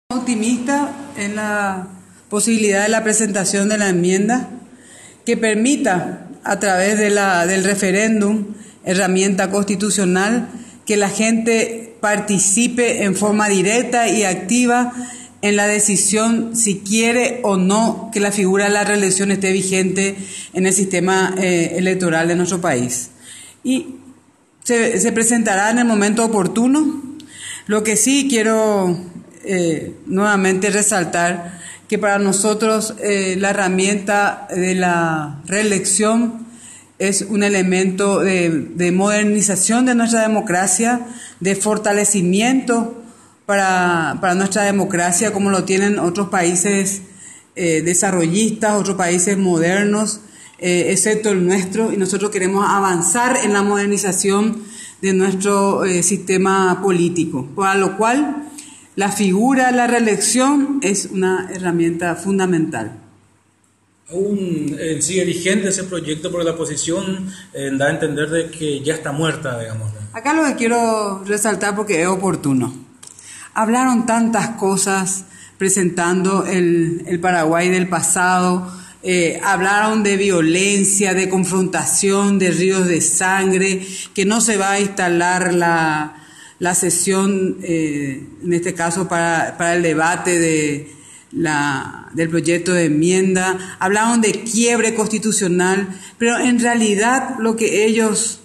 Optimista en la posibilidad de la presentación de la enmienda que permita, a través del referéndum, herramienta constitucional, que la gente participe en forma directa y activa en la decisión si quiere o no que la figura de la reelección esté vigente en el sistema electoral de nuestro país. Y se presentará en el momento oportuno. Lo que sí quiero nuevamente resaltar que para nosotros la herramienta de la reelección es un elemento de modernización de nuestra democracia, de fortalecimiento para nuestra democracia, como lo tienen otros países desarrollistas, otros países modernos, excepto el nuestro, y nosotros queremos avanzar en la modernización de nuestro sistema político, para lo cual la figura de la reelección es una herramienta fundamental. Aún sigue vigente ese proyecto, porque la oposición da a entender de que ya está muerta, digamos. Acá lo que quiero resaltar, porque es oportuno. Hablaron tantas cosas presentando el Paraguay del pasado, hablaron de violencia, de confrontación, de ríos de sangre, que no se va a instalar la sesión, en este caso para el debate del proyecto de enmienda. Hablaron de quiebre constitucional, pero en realidad lo que ellos,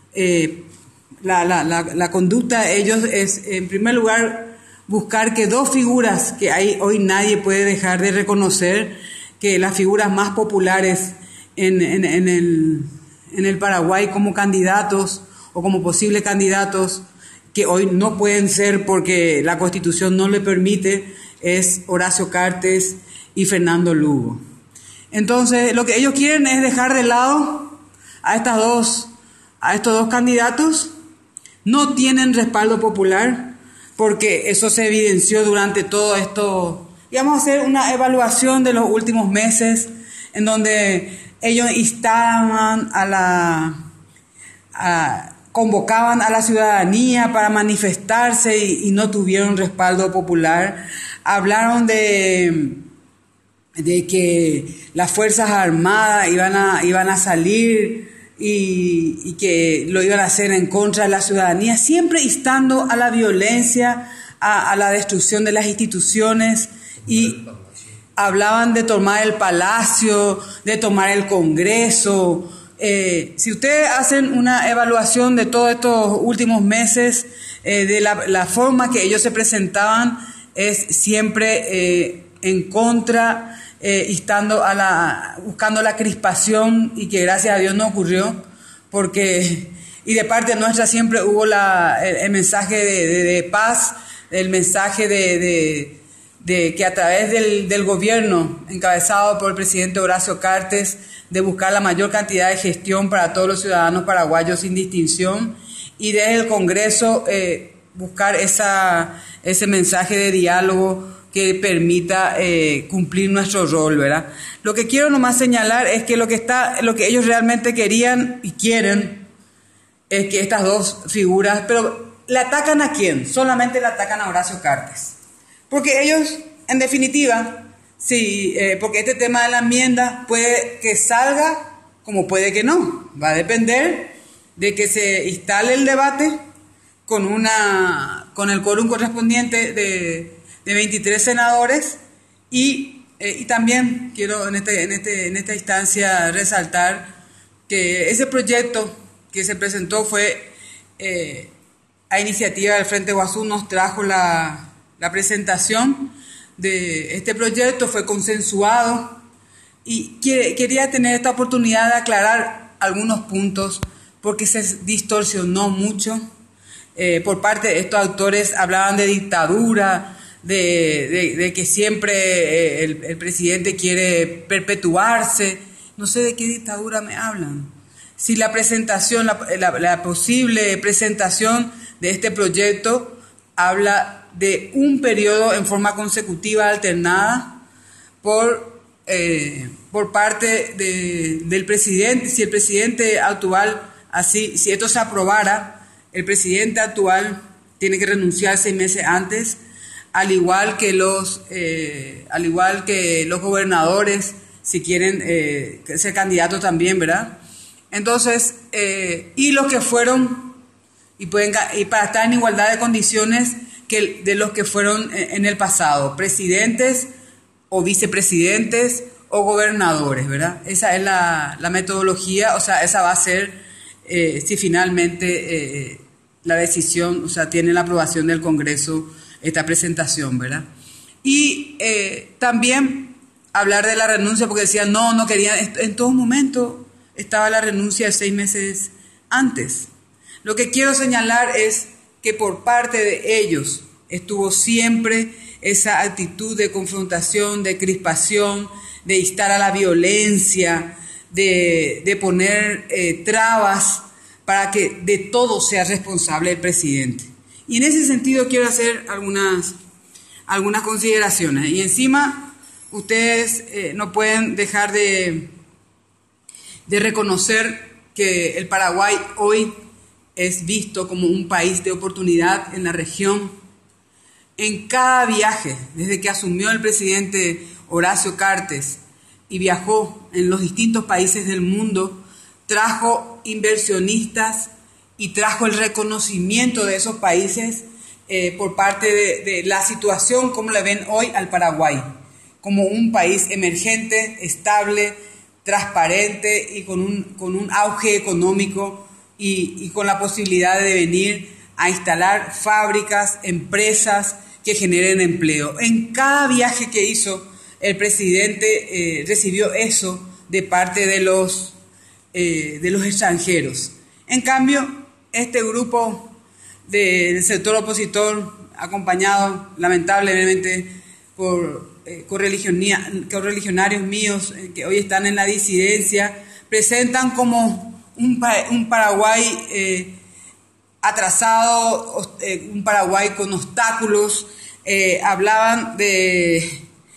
la conducta de ellos es, en primer lugar, buscar que dos figuras que hoy nadie puede dejar de reconocer, que las figuras más populares en el Paraguay como candidatos o como posibles candidatos, que hoy no pueden ser porque la Constitución no le permite, es Horacio Cartes y Fernando Lugo. Entonces, lo que ellos quieren es dejar de lado a estos dos candidatos. No tienen respaldo popular, porque eso se evidenció durante todo esto. Y vamos a hacer una evaluación de los últimos meses, en donde ellos instaban convocaban a la ciudadanía para manifestarse y no tuvieron respaldo popular. Hablaron de que las Fuerzas Armadas iban a salir y que lo iban a hacer en contra de la ciudadanía, siempre instando a la violencia, a la destrucción de las instituciones, y hablaban de tomar el Palacio, de tomar el Congreso. Si ustedes hacen una evaluación de todos estos últimos meses, de la forma que ellos se presentaban, es siempre en contra, buscando la crispación, y que gracias a Dios no ocurrió, y de parte nuestra siempre hubo el mensaje de paz, el mensaje de que a través del gobierno encabezado por el presidente Horacio Cartes, de buscar la mayor cantidad de gestión para todos los ciudadanos paraguayos sin distinción, y desde el Congreso buscar ese mensaje de diálogo que permita cumplir nuestro rol, ¿verdad? Lo que quiero nomás señalar es que lo que ellos realmente querían y quieren es que estas dos figuras, pero ¿le atacan a quién? Solamente le atacan a Horacio Cartes. Porque ellos, en definitiva, sí, porque este tema de la enmienda puede que salga como puede que no. Va a depender de que se instale el debate con el quórum correspondiente de 23 senadores, y también quiero en esta instancia resaltar que ese proyecto que se presentó fue a iniciativa del Frente Guazú. Nos trajo la presentación de este proyecto, fue consensuado, y quería tener esta oportunidad de aclarar algunos puntos, porque se distorsionó mucho por parte de estos autores. Hablaban de dictadura, de que siempre el presidente quiere perpetuarse. No sé de qué dictadura me hablan. Si la presentación, la posible presentación de este proyecto habla de un periodo en forma consecutiva alternada por parte del presidente. Si el presidente actual, si esto se aprobara, el presidente actual tiene que renunciar 6 meses antes al igual que los gobernadores, si quieren ser candidatos también, ¿verdad? Entonces, y los que fueron, y para estar en igualdad de condiciones de los que fueron en el pasado, presidentes o vicepresidentes o gobernadores, ¿verdad? Esa es la metodología, o sea, esa va a ser, si finalmente la decisión, o sea, tiene la aprobación del Congreso, esta presentación, ¿verdad? Y también hablar de la renuncia, porque decían, no querían, en todo momento estaba la renuncia 6 meses antes. Lo que quiero señalar es que por parte de ellos estuvo siempre esa actitud de confrontación, de crispación, de instar a la violencia, de poner trabas para que de todo sea responsable el presidente. Y en ese sentido quiero hacer algunas consideraciones. Y encima ustedes no pueden dejar de reconocer que el Paraguay hoy es visto como un país de oportunidad en la región. En cada viaje, desde que asumió el presidente Horacio Cartes y viajó en los distintos países del mundo, trajo inversionistas y trajo el reconocimiento de esos países por parte de la situación, como le ven hoy al Paraguay, como un país emergente, estable, transparente y con un auge económico y con la posibilidad de venir a instalar fábricas, empresas que generen empleo. En cada viaje que hizo, el presidente recibió eso de parte de los extranjeros. En cambio, este grupo del sector opositor, acompañado lamentablemente por correligionarios míos que hoy están en la disidencia, presentan como un Paraguay atrasado, un Paraguay con obstáculos. Hablaban de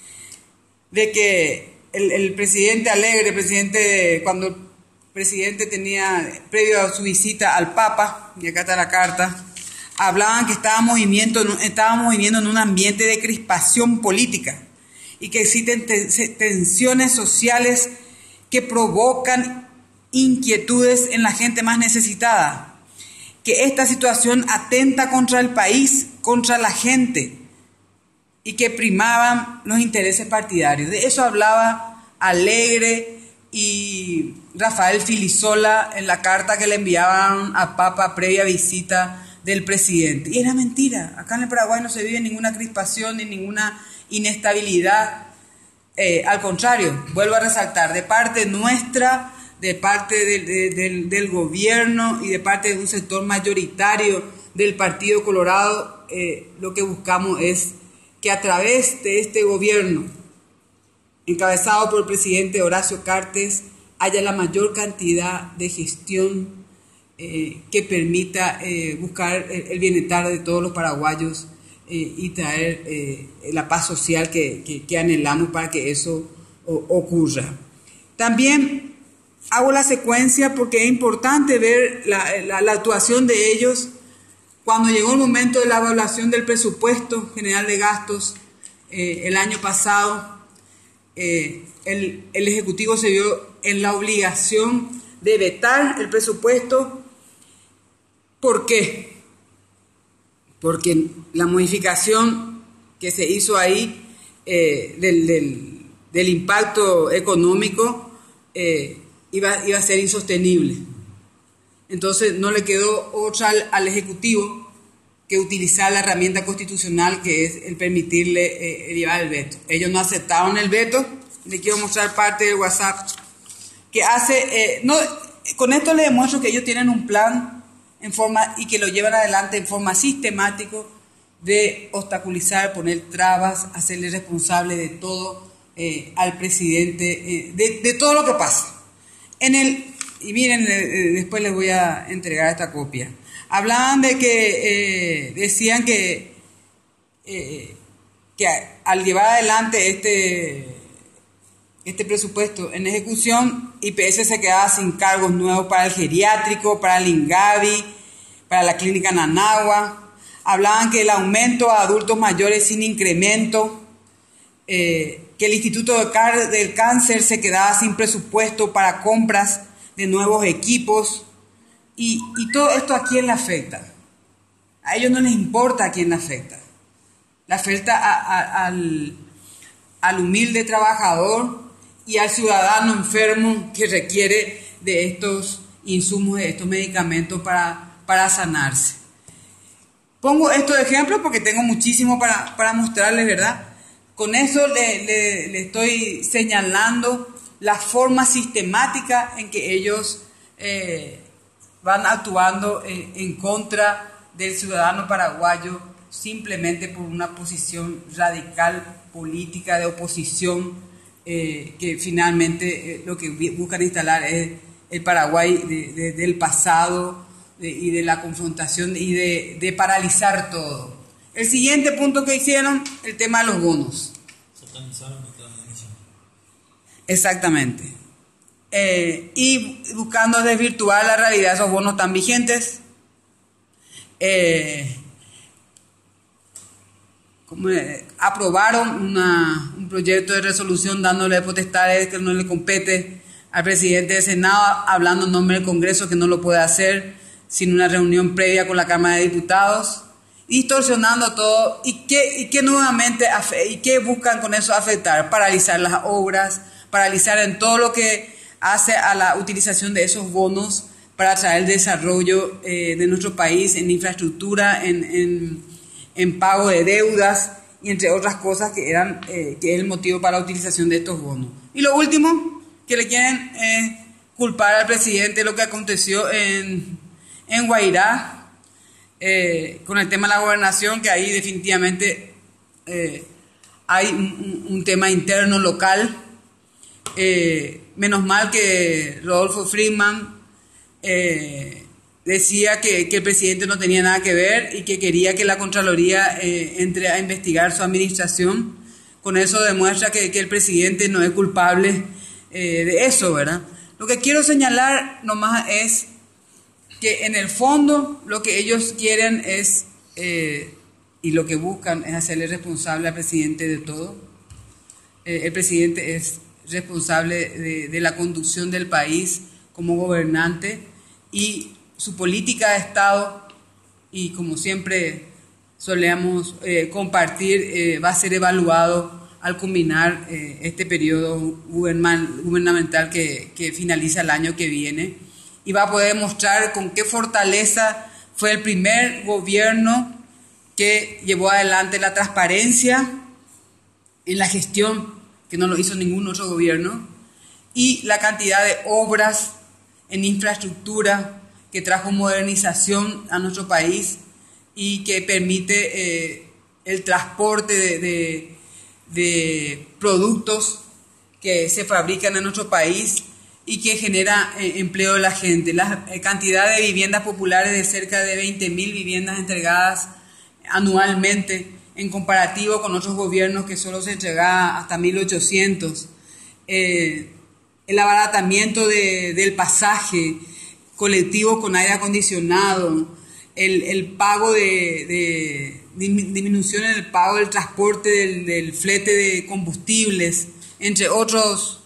que el presidente Alegre, cuando el presidente tenía, previo a su visita al Papa, y acá está la carta, hablaban que estábamos viviendo en un ambiente de crispación política y que existen tensiones sociales que provocan inquietudes en la gente más necesitada, que esta situación atenta contra el país, contra la gente, y que primaban los intereses partidarios. De eso hablaba Alegre y Rafael Filisola en la carta que le enviaban a Papa previa visita del presidente. Y era mentira. Acá en el Paraguay no se vive ninguna crispación ni ninguna inestabilidad. Al contrario, vuelvo a resaltar, de parte nuestra, de parte del gobierno y de parte de un sector mayoritario del Partido Colorado, lo que buscamos es que a través de este gobierno, encabezado por el presidente Horacio Cartes, haya la mayor cantidad de gestión que permita buscar el bienestar de todos los paraguayos y traer la paz social que anhelamos para que eso ocurra. También hago la secuencia porque es importante ver la actuación de ellos cuando llegó el momento de la evaluación del presupuesto general de gastos el año pasado. El Ejecutivo se vio en la obligación de vetar el presupuesto. ¿Por qué? Porque la modificación que se hizo ahí del impacto económico iba a ser insostenible. Entonces no le quedó otra al Ejecutivo que utilizar la herramienta constitucional, que es el permitirle llevar el veto. Ellos no aceptaron el veto. Le quiero mostrar parte del WhatsApp que hace... con esto le demuestro que ellos tienen un plan y que lo llevan adelante en forma sistemática de obstaculizar, poner trabas, hacerle responsable de todo al presidente, de todo lo que pasa. Y miren, después les voy a entregar esta copia. Hablaban de que decían que al llevar adelante este presupuesto en ejecución, IPS se quedaba sin cargos nuevos para el geriátrico, para el INGAVI, para la clínica Nanagua. hablaban que el aumento a adultos mayores sin incremento, que el Instituto del Cáncer se quedaba sin presupuesto para compras de nuevos equipos, y todo esto ¿a quién le afecta? A ellos no les importa a quién le afecta. Le afecta al humilde trabajador y al ciudadano enfermo que requiere de estos insumos, de estos medicamentos para sanarse. Pongo esto de ejemplo porque tengo muchísimo para mostrarles, ¿verdad? Con eso le estoy señalando la forma sistemática en que ellos van actuando en contra del ciudadano paraguayo simplemente por una posición radical política de oposición que finalmente lo que buscan instalar es el Paraguay del pasado y de la confrontación y de paralizar todo. El siguiente punto que hicieron, el tema de los bonos. Satanizaron nuestra misión. Exactamente. Y buscando desvirtuar la realidad de esos bonos tan vigentes. Aprobaron un proyecto de resolución dándole potestades que no le compete al presidente del Senado, hablando en nombre del Congreso que no lo puede hacer sin una reunión previa con la Cámara de Diputados, distorsionando todo. ¿Y qué nuevamente y qué buscan con eso afectar? Paralizar las obras, paralizar en todo lo que hace a la utilización de esos bonos para atraer el desarrollo de nuestro país en infraestructura, en pago de deudas y entre otras cosas que es el motivo para la utilización de estos bonos. Y lo último, que le quieren culpar al presidente de lo que aconteció en Guairá, con el tema de la gobernación, que ahí definitivamente hay un tema interno local. Menos mal que Rodolfo Friedman decía que el presidente no tenía nada que ver y que quería que la Contraloría entre a investigar su administración. Con eso demuestra que el presidente no es culpable de eso, ¿verdad? Lo que quiero señalar nomás es que en el fondo lo que ellos quieren es, y lo que buscan es hacerle responsable al presidente de todo. El presidente es responsable de la conducción del país como gobernante, y su política de Estado, y como siempre solemos compartir, va a ser evaluado al culminar este periodo gubernamental que finaliza el año que viene, y va a poder mostrar con qué fortaleza fue el primer gobierno que llevó adelante la transparencia en la gestión, que no lo hizo ningún otro gobierno, y la cantidad de obras en infraestructura que trajo modernización a nuestro país y que permite el transporte de productos que se fabrican en nuestro país y que genera empleo de la gente. La cantidad de viviendas populares, de cerca de 20.000 viviendas entregadas anualmente, en comparativo con otros gobiernos que solo se entregaba hasta 1.800. El abaratamiento del pasaje, colectivos con aire acondicionado, el pago disminución en el pago del transporte del flete de combustibles, entre otras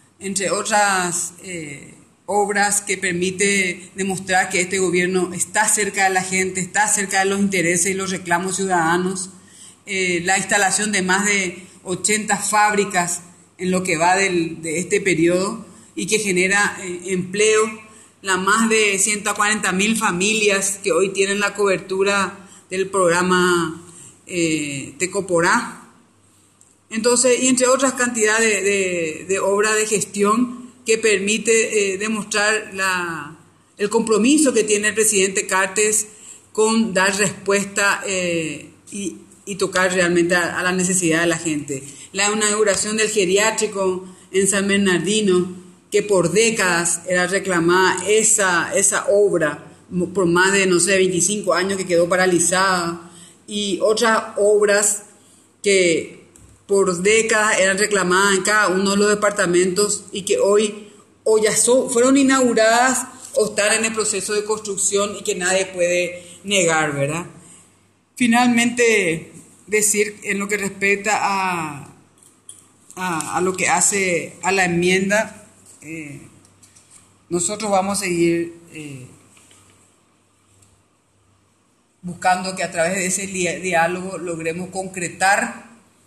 obras que permite demostrar que este gobierno está cerca de la gente, está cerca de los intereses y los reclamos ciudadanos. La instalación de más de 80 fábricas en lo que va de este periodo y que genera empleo, las más de 140.000 familias que hoy tienen la cobertura del programa Tecoporá. Entonces, y entre otras cantidades de obras de gestión que permite demostrar el compromiso que tiene el presidente Cartes con dar respuesta y tocar realmente a la necesidad de la gente. La inauguración del geriátrico en San Bernardino, que por décadas era reclamada esa obra, por más de, 25 años que quedó paralizada, y otras obras que por décadas eran reclamadas en cada uno de los departamentos y que hoy o ya fueron inauguradas o están en el proceso de construcción y que nadie puede negar, ¿verdad? Finalmente, decir en lo que respecta a lo que hace a la enmienda, nosotros vamos a seguir buscando que a través de ese diálogo logremos concretar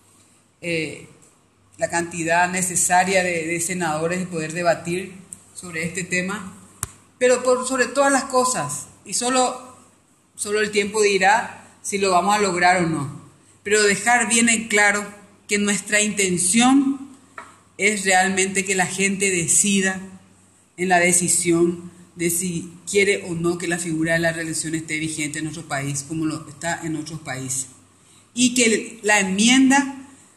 la cantidad necesaria de senadores y poder debatir sobre este tema, pero sobre todas las cosas, y solo el tiempo dirá si lo vamos a lograr o no, pero dejar bien en claro que nuestra intención es realmente que la gente decida en la decisión de si quiere o no que la figura de la reelección esté vigente en nuestro país como lo está en otros países, y que la enmienda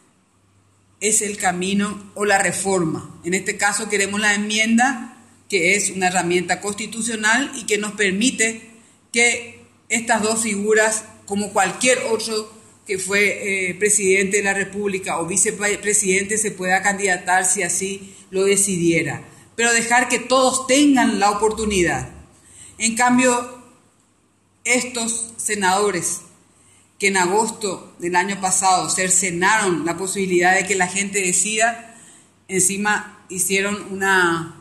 es el camino o la reforma. En este caso queremos la enmienda, que es una herramienta constitucional y que nos permite que estas dos figuras, como cualquier otro que fue presidente de la República o vicepresidente, se pueda candidatar si así lo decidiera, pero dejar que todos tengan la oportunidad. En cambio, estos senadores que en agosto del año pasado cercenaron la posibilidad de que la gente decida, encima hicieron una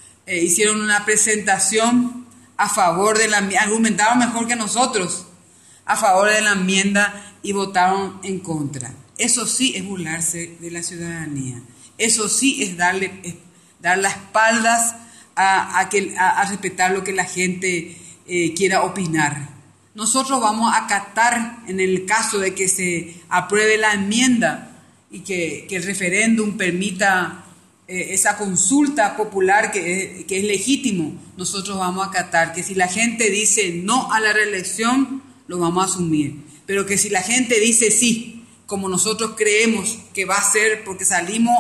presentación a favor de la enmienda, argumentaron mejor que nosotros a favor de la enmienda y votaron en contra. Eso sí es burlarse de la ciudadanía, eso sí es dar las espaldas a respetar lo que la gente quiera opinar. Nosotros vamos a acatar, en el caso de que se apruebe la enmienda y que el referéndum permita esa consulta popular que es legítimo, nosotros vamos a acatar que si la gente dice no a la reelección, lo vamos a asumir, pero que si la gente dice sí, como nosotros creemos que va a ser, porque salimos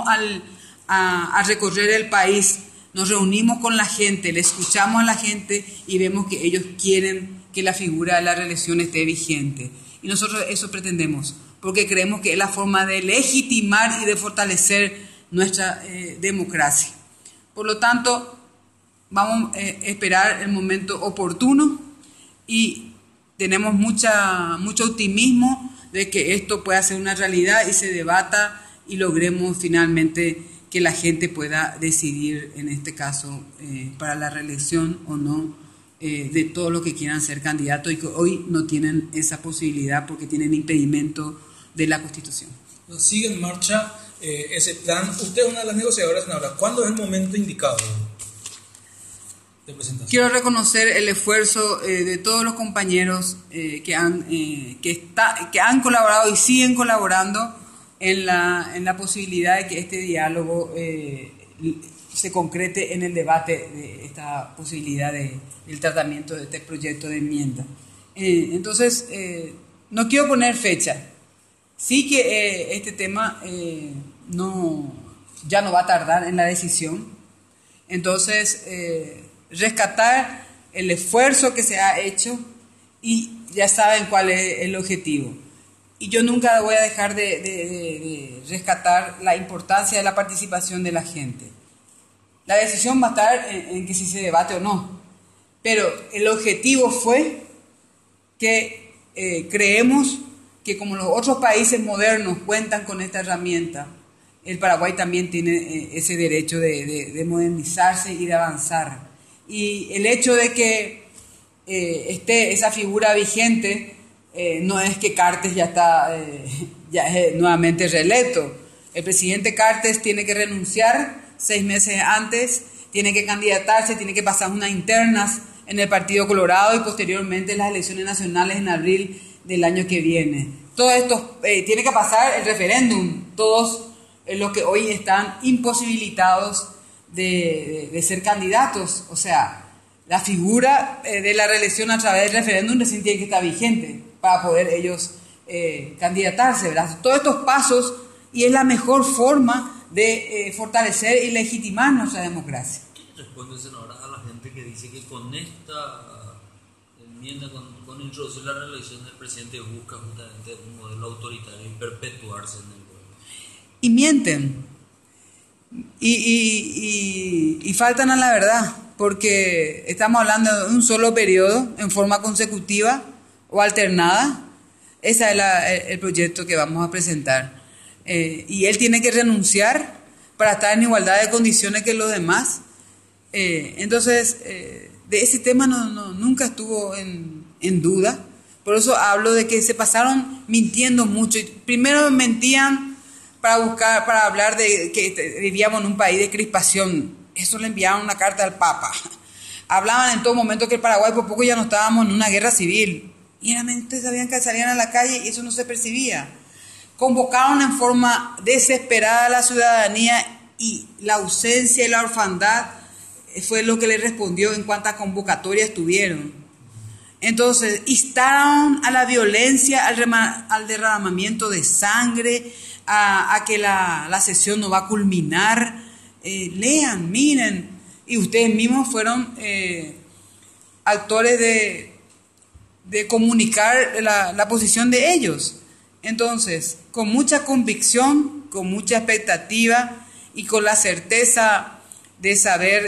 a recorrer el país, nos reunimos con la gente, le escuchamos a la gente y vemos que ellos quieren que la figura de la reelección esté vigente. Y nosotros eso pretendemos, porque creemos que es la forma de legitimar y de fortalecer nuestra democracia. Por lo tanto, vamos a esperar el momento oportuno y tenemos mucho optimismo de que esto pueda ser una realidad y se debata y logremos finalmente que la gente pueda decidir, en este caso, para la reelección o no, de todo lo que quieran ser candidatos y que hoy no tienen esa posibilidad porque tienen impedimento de la Constitución. Sigue en marcha ese plan. Usted es una de las negociadoras en ahora. ¿Cuándo es el momento indicado de presentación? Quiero reconocer el esfuerzo de todos los compañeros que han colaborado y siguen colaborando en la posibilidad de que este diálogo se concrete en el debate de esta posibilidad del tratamiento de este proyecto de enmienda. Entonces, no quiero poner fecha. Sí que este tema ya no va a tardar en la decisión. Entonces, rescatar el esfuerzo que se ha hecho y ya saben cuál es el objetivo. Y yo nunca voy a dejar de rescatar la importancia de la participación de la gente. La decisión va a estar en que si se debate o no, pero el objetivo fue que creemos que como los otros países modernos cuentan con esta herramienta, el Paraguay también tiene ese derecho de modernizarse y de avanzar. Y el hecho de que esté esa figura vigente no es que Cartes ya es nuevamente reelecto. El presidente Cartes tiene que renunciar 6 meses antes, tiene que candidatarse, tiene que pasar unas internas en el Partido Colorado y posteriormente las elecciones nacionales en abril del año que viene. Todo esto tiene que pasar el referéndum, todos los que hoy están imposibilitados de ser candidatos. O sea, la figura de la reelección a través del referéndum recién tiene que estar vigente para poder ellos candidatarse, ¿verdad? Todos estos pasos, y es la mejor forma de fortalecer y legitimar nuestra democracia. Responde, senadora, a la gente que dice que con esta enmienda, con introducir la reelección del presidente, busca justamente un modelo autoritario y perpetuarse en el poder. Y mienten. Y faltan a la verdad, porque estamos hablando de un solo periodo en forma consecutiva o alternada, Ese es el proyecto que vamos a presentar. Y él tiene que renunciar para estar en igualdad de condiciones que los demás. Entonces, de ese tema nunca estuvo en duda. Por eso hablo de que se pasaron mintiendo mucho. Primero mentían para hablar de que vivíamos en un país de crispación. Eso le enviaron una carta al Papa. Hablaban en todo momento que el Paraguay por poco ya no estábamos en una guerra civil. Y realmente sabían que salían a la calle y eso no se percibía. Convocaron en forma desesperada a la ciudadanía y la ausencia y la orfandad fue lo que le respondió en cuantas convocatorias tuvieron. Entonces, instaron a la violencia, al derramamiento de sangre, a que la sesión no va a culminar. Lean, miren, y ustedes mismos fueron actores de comunicar la posición de ellos. Entonces, con mucha convicción, con mucha expectativa y con la certeza de saber,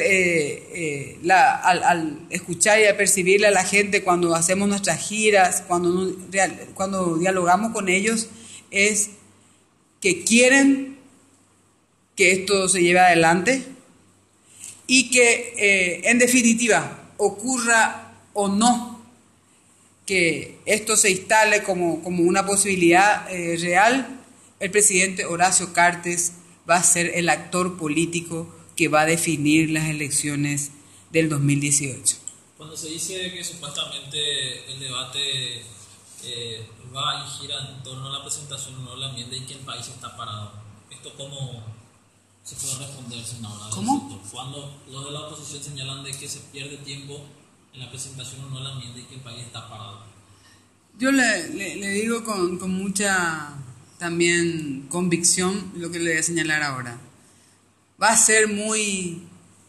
al escuchar y al percibirle a la gente cuando hacemos nuestras giras, cuando dialogamos con ellos, es que quieren que esto se lleve adelante y que, en definitiva, ocurra o no, que esto se instale como una posibilidad real, el presidente Horacio Cartes va a ser el actor político que va a definir las elecciones del 2018. Cuando se dice que supuestamente el debate va y gira en torno a la presentación o no de la enmienda y que el país está parado, ¿esto cómo se puede responder, senadora? ¿Cómo? Cuando los de la oposición señalan de que se pierde tiempo en la presentación o no de la enmienda y que el país está parado. Yo le digo con mucha también convicción lo que le voy a señalar ahora. Va a ser muy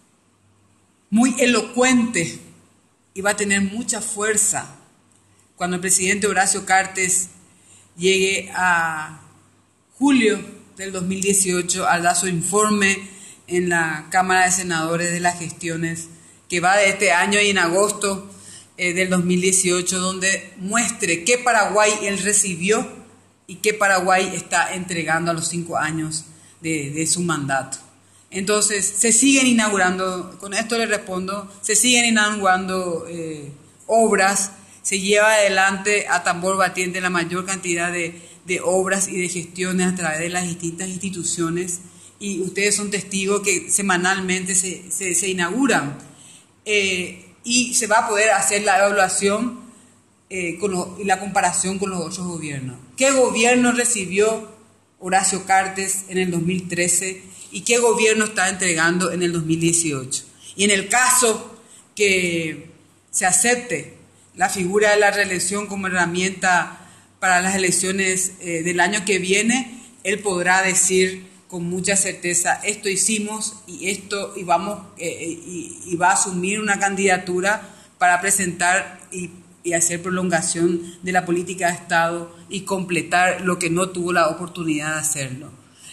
elocuente y va a tener mucha fuerza cuando el presidente Horacio Cartes llegue a julio del 2018 al dar su informe en la Cámara de Senadores de las gestiones que va de este año y en agosto del 2018, donde muestre qué Paraguay él recibió y qué Paraguay está entregando a los 5 años de su mandato. Entonces, se siguen inaugurando, con esto le respondo, se siguen inaugurando obras, se lleva adelante a tambor batiente la mayor cantidad de obras y de gestiones a través de las distintas instituciones, y ustedes son testigos que semanalmente se inauguran, y se va a poder hacer la evaluación y la comparación con los otros gobiernos. ¿Qué gobierno recibió Horacio Cartes en el 2013 y qué gobierno está entregando en el 2018? Y en el caso que se acepte la figura de la reelección como herramienta para las elecciones del año que viene, él podrá decir con mucha certeza: esto hicimos y vamos y va a asumir una candidatura para presentar y hacer prolongación de la política de Estado y completar lo que no tuvo la oportunidad de hacerlo.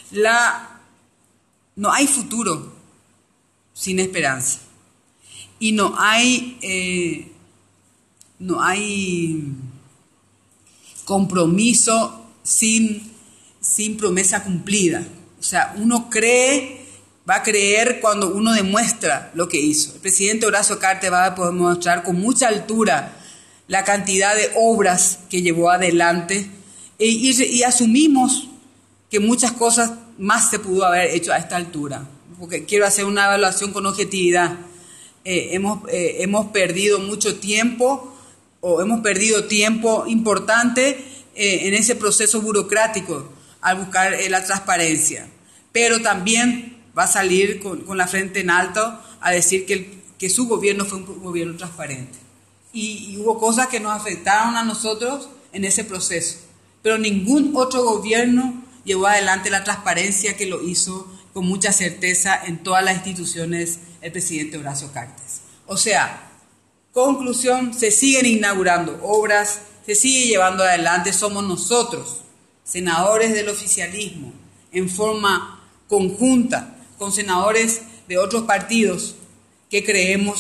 No hay futuro sin esperanza y no hay compromiso sin promesa cumplida. O sea, uno va a creer cuando uno demuestra lo que hizo. El presidente Horacio Cartes va a poder mostrar con mucha altura la cantidad de obras que llevó adelante y asumimos que muchas cosas más se pudo haber hecho a esta altura, porque quiero hacer una evaluación con objetividad. Hemos perdido mucho tiempo, o hemos perdido tiempo importante en ese proceso burocrático al buscar la transparencia, pero también va a salir con la frente en alto a decir que su gobierno fue un gobierno transparente. Y hubo cosas que nos afectaron a nosotros en ese proceso, pero ningún otro gobierno llevó adelante la transparencia que lo hizo con mucha certeza en todas las instituciones el presidente Horacio Cartes. O sea, conclusión, se siguen inaugurando obras, se sigue llevando adelante. Somos nosotros, senadores del oficialismo, en forma conjunta con senadores de otros partidos, que creemos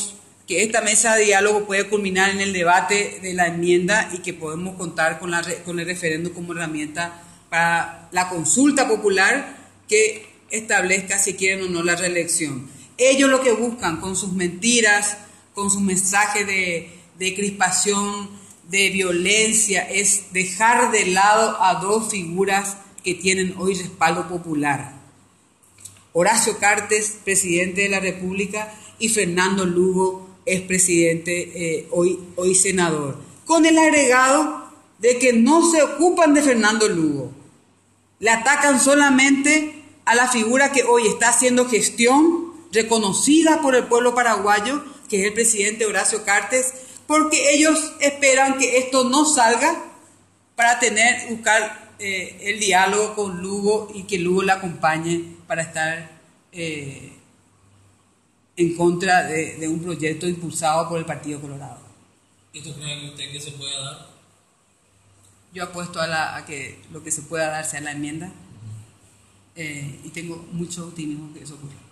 que esta mesa de diálogo puede culminar en el debate de la enmienda y que podemos contar con el referéndum como herramienta para la consulta popular que establezca si quieren o no la reelección. Ellos lo que buscan con sus mentiras, con sus mensajes de crispación, de violencia, es dejar de lado a dos figuras que tienen hoy respaldo popular. Horacio Cartes, presidente de la República, y Fernando Lugo, expresidente, hoy senador. Con el agregado de que no se ocupan de Fernando Lugo. Le atacan solamente a la figura que hoy está haciendo gestión, reconocida por el pueblo paraguayo, que es el presidente Horacio Cartes, porque ellos esperan que esto no salga para buscar el diálogo con Lugo y que Lugo le acompañe para estar en contra de un proyecto impulsado por el Partido Colorado. ¿Esto cree usted que se puede dar? Yo apuesto a que lo que se pueda dar sea la enmienda y tengo mucho optimismo que eso ocurra.